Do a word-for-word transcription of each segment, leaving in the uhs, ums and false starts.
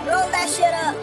Roll that shit up.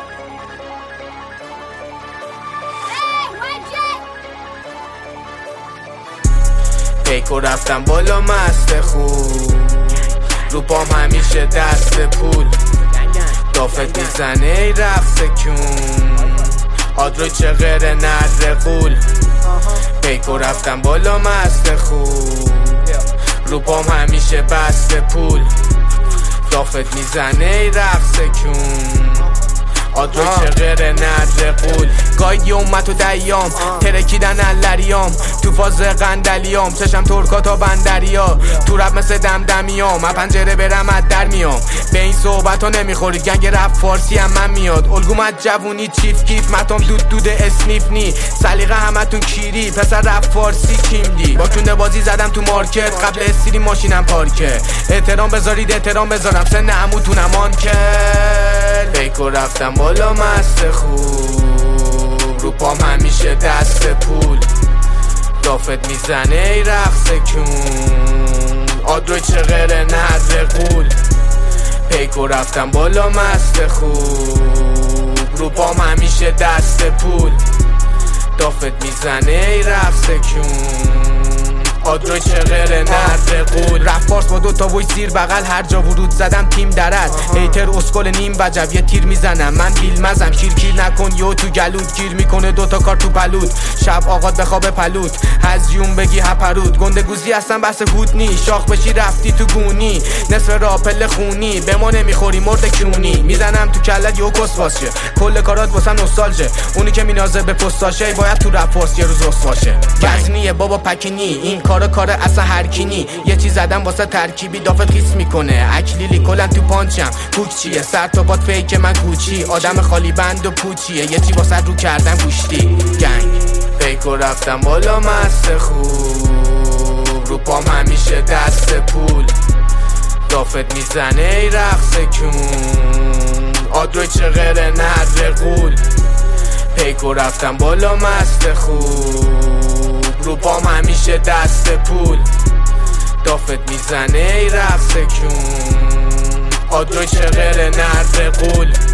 پیکو رفتم بالا مست خوب، رو پام همیشه دست پول، دافت میزنه ای رقص کون، آدرو چه غیر نر قول. پیکو رفتم بالا مست خوب، رو پام همیشه بست پول، دافت میزنه ای رقص کون، آدرو چه غیر نر قول. گاید اومد و دیام ترکیدن اللریام، تو فاز قندلیام چشم ترکا تا بندریا، تو رب مثل دمدمیام از پنجره برم از در میام. به این صحبت ها نمیخورید گنگ رپ فارسی هم من میاد، الگوم از جوونی چیف کیف متام دود دود اسنیف نی، سلیقه همتون کیری پسر رپ فارسی کیمدی. با کنده بازی زدم تو مارکت قبل استری ماشینم پارکه، احترام بذارید احترام بذارم سن عموتونم آنکل. پیکو رفتم بالا مست خوب، رو پام همیشه دست پول، دافت میزنه ای رقص کون، آدرو چه غیر نر قول. پیکو رفتم بالا مست خوب، رو پام همیشه دست پول، دافت میزنه ای رقص کون، آدرو چه غیر نر قول. رفت پارس با دوتا ویس زیر بغل، هر جا ورود زدم تیم درد، هیتر اسکل نیم وجب یه تیر میزنم من بیل مزم، شیر کیر نکن یو تو گلود گیر میکنه دوتا کار تو پلود، شب آقاد بخواب پلود هزیون بگی هپرود، گنده گوزی اصلا بس هود نی، شاخ بشی رفتی تو گونی، نصف راپل خونی به ما نمیخوری مرد کیونی، میزنم تو کلت یو کس باشه کل کارات واسم نوستالژه، اونی که مینازه به پستاشه باید تو رپ فارس یه روز رست باشه. گزنیه بابا پکینی این کارا کار اصلا هرکینی، یه چیز زدم واسه ترکیبی دافت خیس میکنه، اکلیلی کلن تو پانچم کوک چیه سر تا باد فیک من کوچی، آدم خالی بند و پوچیه یه چی واسه رو کردم گوشتی گنگ. پیکو رفتم بالا مست خوب، رو پام همیشه دست پول، دافت میزنه ای رقص کون، آدرو چه غیر نر قول. پیکو رفتم بالا مست خوب، رو پام همیشه دست پول، دافت میزنه ای رقص کون، آدرو چه غیر نر قول.